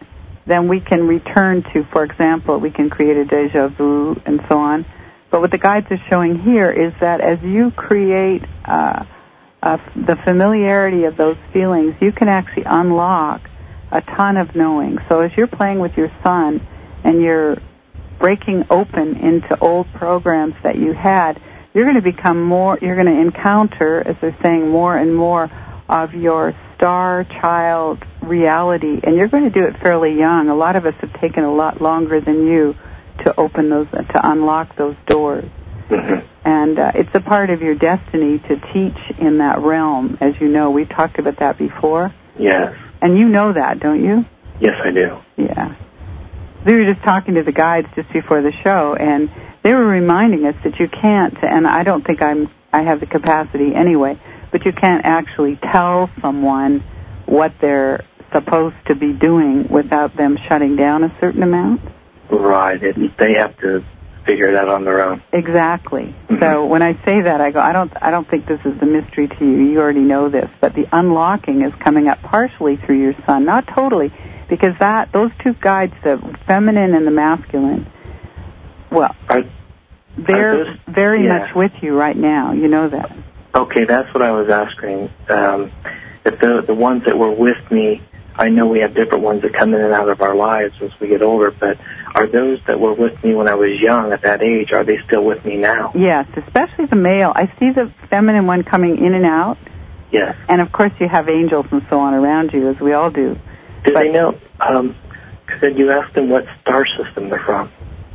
then we can return to, for example, we can create a déjà vu and so on. But what the guides are showing here is that as you create the familiarity of those feelings, you can actually unlock a ton of knowing. So as you're playing with your son and you're breaking open into old programs that you had, you're going to become more, you're going to encounter, as they're saying, more and more of your star child reality, and you're going to do it fairly young. A lot of us have taken a lot longer than you to open those, to unlock those doors. Mm-hmm. And it's a part of your destiny to teach in that realm. As you know, we talked about that before. Yes. And you know that, don't you? Yes, I do. Yeah. We were just talking to the guides just before the show, and they were reminding us that you can't, and I don't think I have the capacity anyway, but you can't actually tell someone what they're supposed to be doing without them shutting down a certain amount. Right. They have to figure it out on their own. Exactly. Mm-hmm. So when I say that, I go, I don't think this is a mystery to you. You already know this, but the unlocking is coming up partially through your son, not totally, because those two guides, the feminine and the masculine, well, they're very much with you right now. You know that. Okay, that's what I was asking. If the ones that were with me, I know we have different ones that come in and out of our lives as we get older, but are those that were with me when I was young at that age, are they still with me now? Yes, especially the male. I see the feminine one coming in and out. Yes. And, of course, you have angels and so on around you, as we all do. Do they know, could you ask them what star system they're from?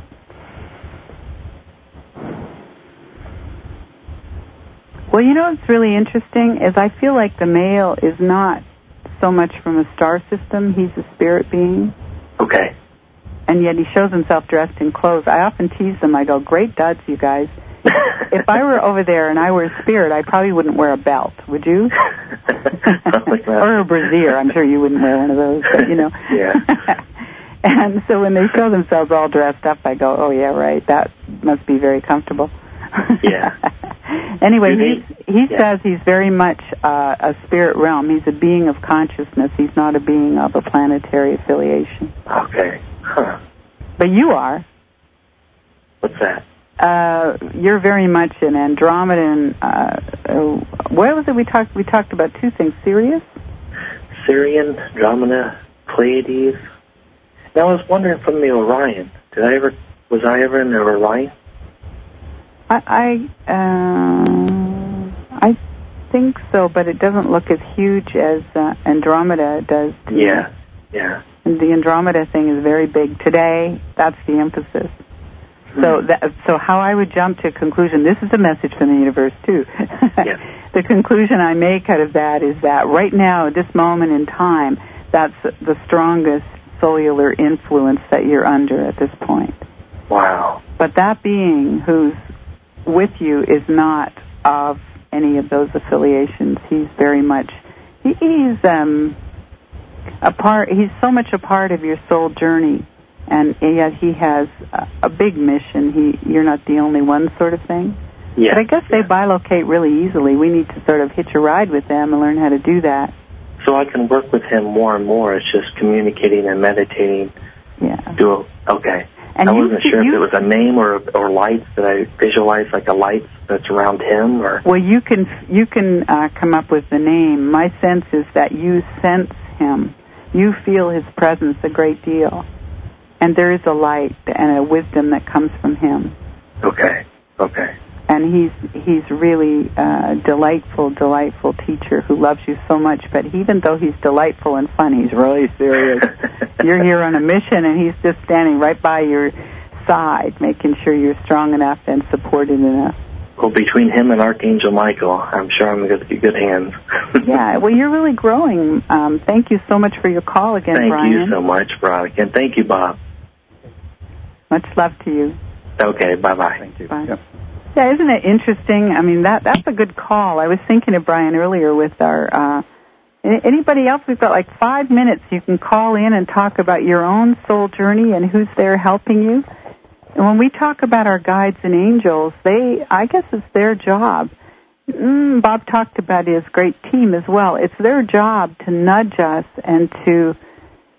Well, you know what's really interesting is I feel like the male is not so much from a star system. He's a spirit being. Okay. And yet he shows himself dressed in clothes. I often tease them. I go, great duds, you guys. If I were over there and I were a spirit, I probably wouldn't wear a belt, would you? Or a brassiere. I'm sure you wouldn't wear one of those, but, you know. Yeah. And so when they show themselves all dressed up, I go, oh, yeah, right, that must be very comfortable. Yeah. Anyway, he says he's very much a spirit realm. He's a being of consciousness. He's not a being of a planetary affiliation. Okay. Huh. But you are. What's that? You're very much an Andromedan. What was it we talked? We talked about two things. Sirius? Sirian, Andromeda, Pleiades. Now I was wondering from the Orion. Was I ever in the Orion? I think so, but it doesn't look as huge as Andromeda does. Yeah, yeah. And the Andromeda thing is very big. Today, that's the emphasis. Mm-hmm. So how I would jump to a conclusion, this is a message from the universe, too. Yes. The conclusion I make out of that is that right now, at this moment in time, that's the strongest cellular influence that you're under at this point. Wow. But that being who's with you is not of any of those affiliations. He's very much, he's so much a part of your soul journey, and yet he has a big mission. You're not the only one, sort of thing. Yeah. But I guess they bilocate really easily. We need to sort of hitch a ride with them and learn how to do that. So I can work with him more and more. It's just communicating and meditating. Yeah. Okay. And I wasn't sure if it was a name or lights that I visualize, like a light that's around him, or. Well, you can come up with the name. My sense is that you sense him. You feel his presence a great deal, and there is a light and a wisdom that comes from him. Okay. And he's really a delightful teacher who loves you so much. But even though he's delightful and fun, he's really serious. You're here on a mission, and he's just standing right by your side, making sure you're strong enough and supported enough. Well, between him and Archangel Michael, I'm sure I'm going to be good hands. Yeah, well, you're really growing. Thank you so much for your call again, Brian. Thank you so much, Veronica. And thank you, Bob. Much love to you. Okay, bye-bye. Thank you. Bye. Yep. Yeah, isn't it interesting? I mean, that's a good call. I was thinking of Brian earlier with our, anybody else? We've got like 5 minutes. You can call in and talk about your own soul journey and who's there helping you. And when we talk about our guides and angels, I guess it's their job. Bob talked about his great team as well. It's their job to nudge us and to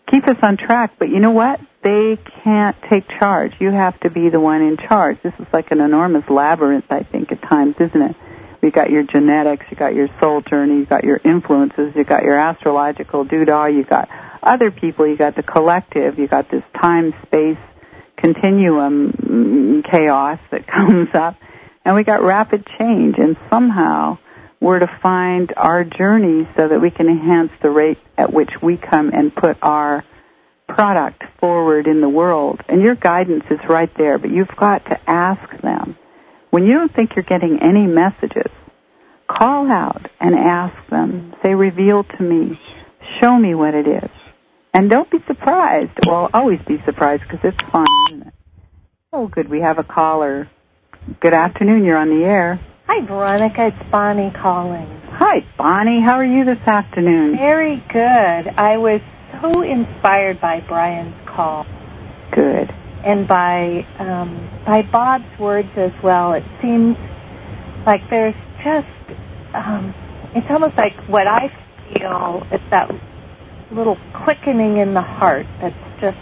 keep us on track. But you know what? They can't take charge. You have to be the one in charge. This is like an enormous labyrinth, I think, at times, isn't it? You've got your genetics, you've got your soul journey, you've got your influences, you've got your astrological doodah, you've got other people, you've got the collective, you've got this time-space continuum chaos that comes up, and we got rapid change, and somehow we're to find our journey so that we can enhance the rate at which we come and put our product forward in the world. And your guidance is right there, but you've got to ask them. When you don't think you're getting any messages, call out and ask them. Say, reveal to me. Show me what it is. And don't be surprised. Well, always be surprised because it's fun, isn't it? Oh, good. We have a caller. Good afternoon. You're on the air. Hi, Veronica. It's Bonnie calling. Hi, Bonnie. How are you this afternoon? Very good. I was so inspired by Brian's call. Good. And by Bob's words as well. It seems like there's just, it's almost like what I feel is that little quickening in the heart that's just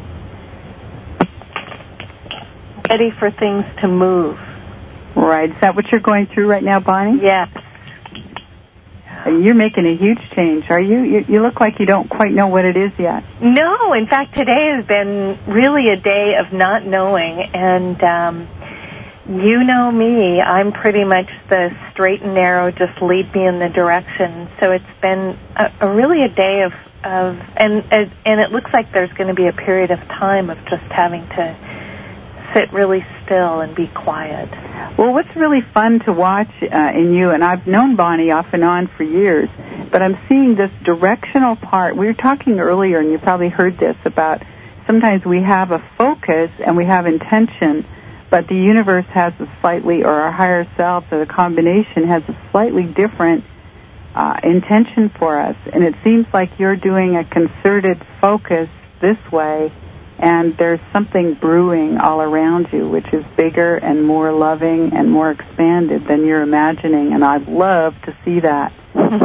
ready for things to move. Right. Is that what you're going through right now, Bonnie? Yes. You're making a huge change, are you? You look like you don't quite know what it is yet. No, in fact, today has been really a day of not knowing, and you know me, I'm pretty much the straight and narrow, just lead me in the direction. So it's been really a day of and it looks like there's going to be a period of time of just having to sit really still and be quiet. Well, what's really fun to watch in you, and I've known Bonnie off and on for years, but I'm seeing this directional part. We were talking earlier, and you probably heard this, about sometimes we have a focus and we have intention, but the universe has a slightly, or our higher self, or the combination has a slightly different intention for us. And it seems like you're doing a concerted focus this way, and there's something brewing all around you, which is bigger and more loving and more expanded than you're imagining, and I'd love to see that.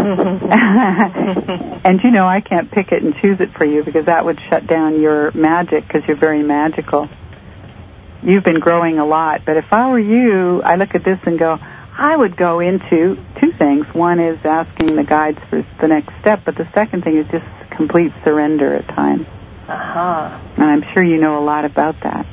And you know, I can't pick it and choose it for you because that would shut down your magic because you're very magical. You've been growing a lot, but if I were you, I look at this and go, I would go into two things. One is asking the guides for the next step, but the second thing is just complete surrender at times. Uh-huh. And I'm sure you know a lot about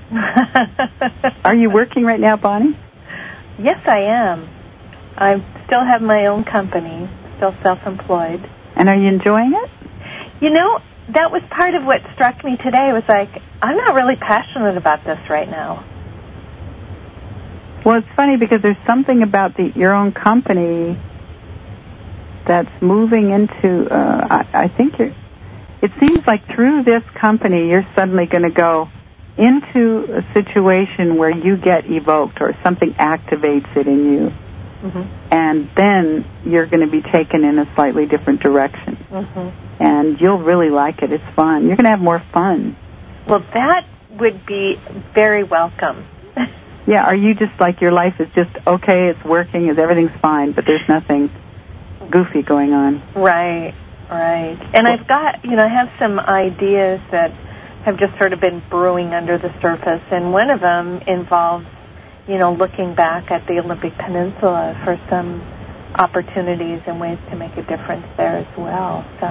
that. Are you working right now, Bonnie? Yes, I am. I still have my own company, still self-employed. And are you enjoying it? You know, that was part of what struck me today. Was like, I'm not really passionate about this right now. Well, it's funny because there's something about your own company that's moving into, I think it seems like through this company you're suddenly going to go into a situation where you get evoked or something activates it in you. Mm-hmm. And then you're going to be taken in a slightly different direction. Mm-hmm. And you'll really like it. It's fun. You're going to have more fun. Well, that would be very welcome. Yeah, are you just like your life is just okay, it's working, everything's fine, but there's nothing goofy going on? Right. And I've got, I have some ideas that have just sort of been brewing under the surface, and one of them involves, looking back at the Olympic Peninsula for some opportunities and ways to make a difference there as well. So,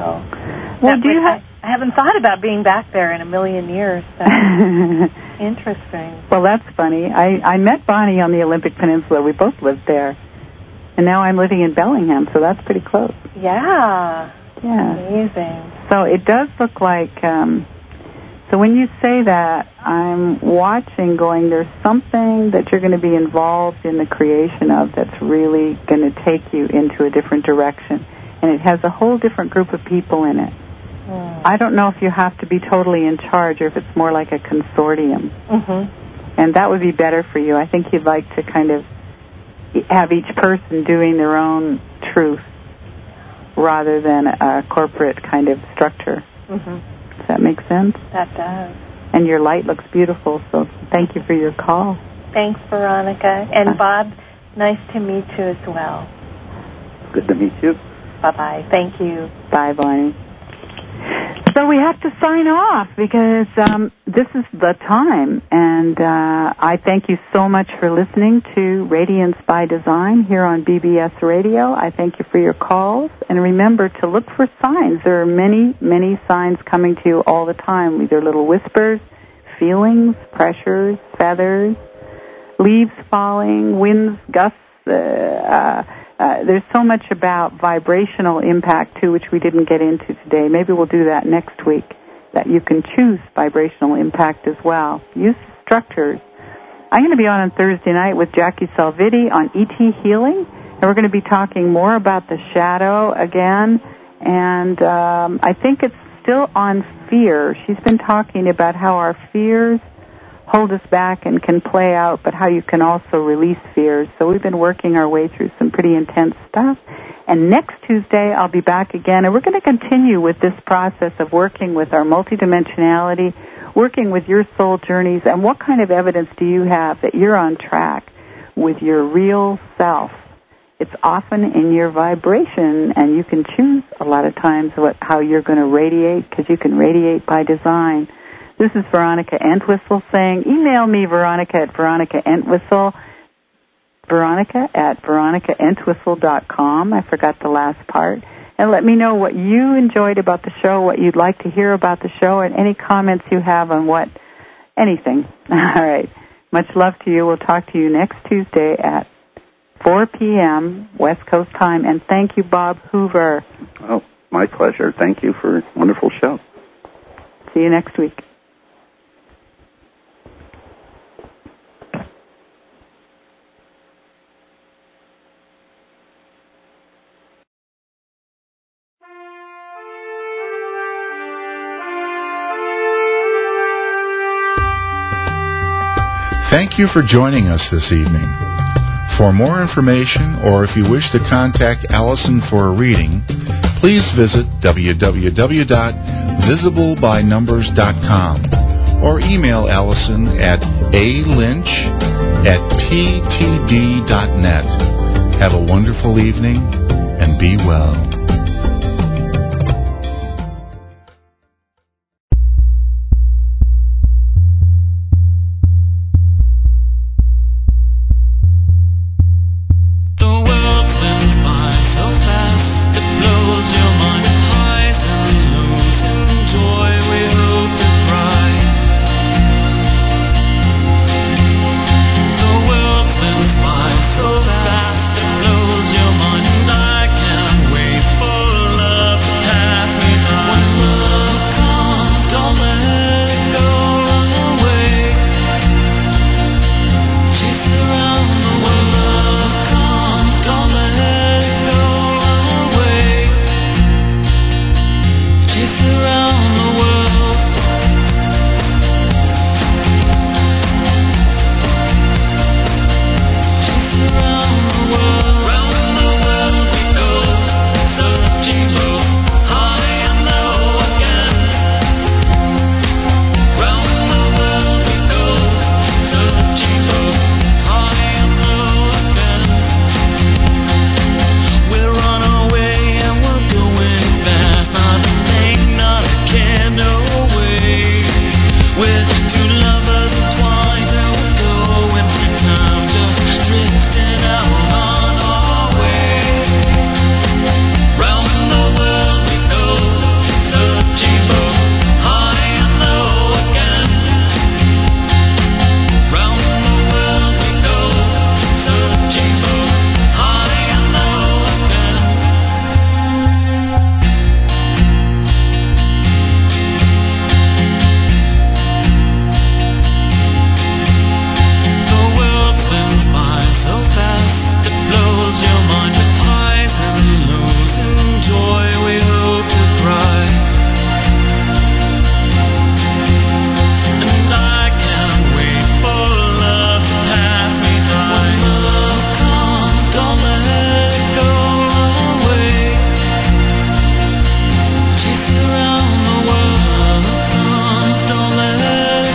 I haven't thought about being back there in a million years. So. Interesting. Well, that's funny. I met Bonnie on the Olympic Peninsula. We both lived there. And now I'm living in Bellingham, so that's pretty close. Yeah. Yeah. Amazing. So it does look like, so when you say that, I'm watching going, there's something that you're going to be involved in the creation of that's really going to take you into a different direction. And it has a whole different group of people in it. I don't know if you have to be totally in charge or if it's more like a consortium. Mm-hmm. And that would be better for you. I think you'd like to kind of have each person doing their own truth rather than a corporate kind of structure. Mm-hmm. Does that make sense? That does. And your light looks beautiful, so thank you for your call. Thanks, Veronica. And Bob, nice to meet you as well. Good to meet you. Bye-bye. Thank you. Bye, Bonnie. So we have to sign off because this is the time. And I thank you so much for listening to Radiance by Design here on BBS Radio. I thank you for your calls. And remember to look for signs. There are many, many signs coming to you all the time, either little whispers, feelings, pressures, feathers, leaves falling, winds, gusts. There's so much about vibrational impact, too, which we didn't get into today. Maybe we'll do that next week, that you can choose vibrational impact as well. Use structures. I'm going to be on Thursday night with Jackie Salviti on ET Healing, and we're going to be talking more about the shadow again, and I think it's still on fear. She's been talking about how our fears hold us back and can play out, but how you can also release fears. So we've been working our way through some pretty intense stuff. And next Tuesday, I'll be back again, and we're going to continue with this process of working with our multidimensionality, working with your soul journeys, and what kind of evidence do you have that you're on track with your real self? It's often in your vibration, and you can choose a lot of times how you're going to radiate, because you can radiate by design. This is Veronica Entwistle saying, email me, Veronica at Veronica Entwistle, Veronica at veronicaentwistle.com. I forgot the last part. And let me know what you enjoyed about the show, what you'd like to hear about the show, and any comments you have on anything. All right. Much love to you. We'll talk to you next Tuesday at 4 p.m. West Coast time. And thank you, Bob Hoover. Oh, my pleasure. Thank you for a wonderful show. See you next week. Thank you for joining us this evening. For more information, or if you wish to contact Allison for a reading, please visit www.visiblebynumbers.com or email Allison at alynch@ptd.net. Have a wonderful evening and be well.